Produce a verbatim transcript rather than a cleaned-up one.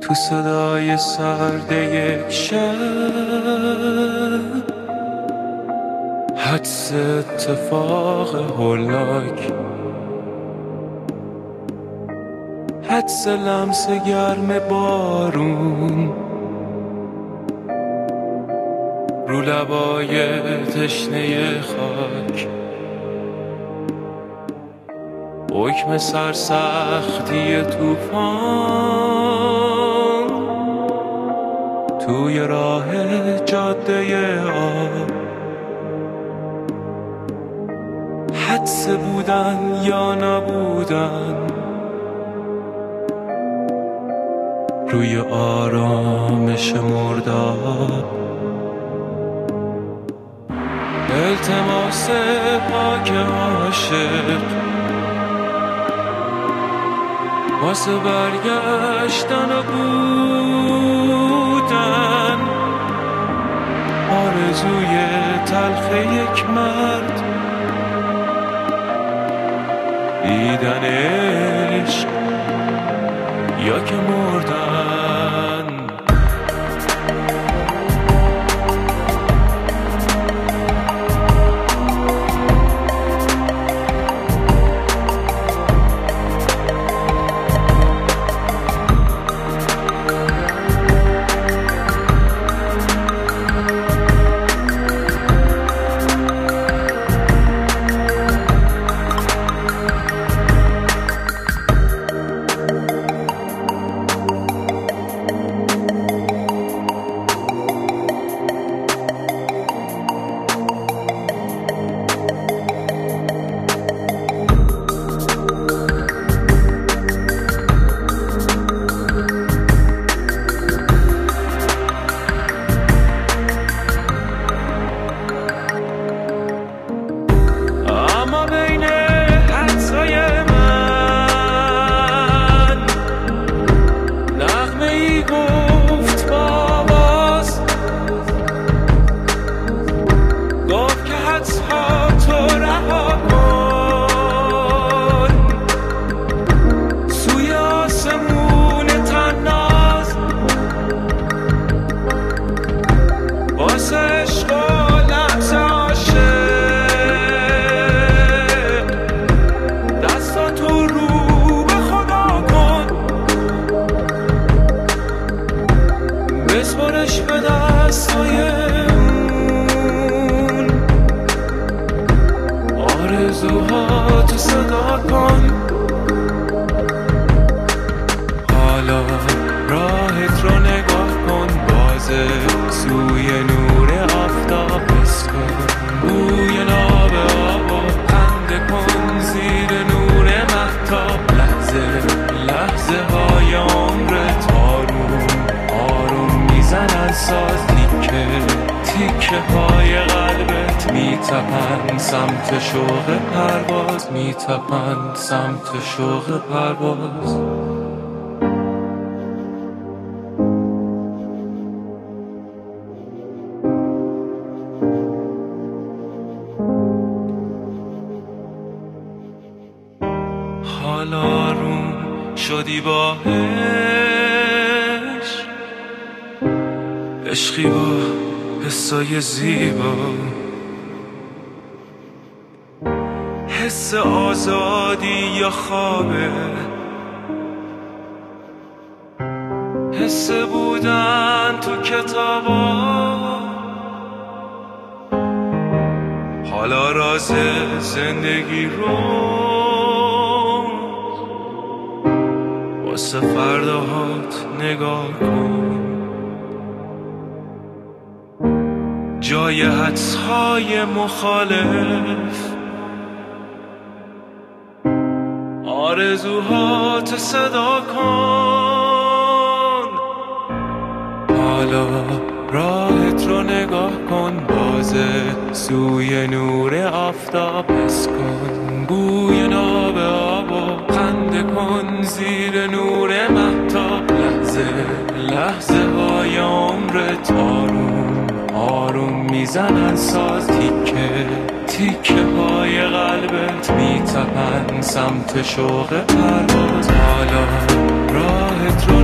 تو صدای سرد یک شب، حدس اتفاق هولاک، حدس لمس گرم بارون رو لبای تشنه خاک، حکم سرسختی توفان توی راه جاده آب، حدس بودن یا نبودن روی آرامش مرداب، التماس پاک عاشق واسه برگشتن و بودن، آرزوی تلخ یک مرد، دیدن عشق یا که مردن. بسپارش به دستای اون، آرزوها تو صدا کن، حالا راهت رو نگاه کن، بازه سوی نور آفتاب بسکن، بوی ناب آب و خنده کن زیر نور مهتاب، لحظه لحظه های عمرت آروم آروم میزنن ساز، تیکه تیکه های قلبت میتپن سمت شوق پرواز، میتپن سمت شوق پرواز. حالا آروم شدی با عشق، عشقی با حسای زیبا، حس آزادی یا خوابه، حس بودن تو کتابا، حالا راز زندگی رو واسه فرداهات نگاه کن، جای حدس‌های مخالف، آرزوهات صدا کن، حالا راهت رو نگاه کن، بازه سوی نور آفتاب حس کن، بوی ناب آب و خنده کن زیر نور مهتاب، لحظه لحظه های عمرت آروم آروم میزنن ساز، تیکه تیکه های قلبت میتپن سمت شوق پرواز، حالا راهت رو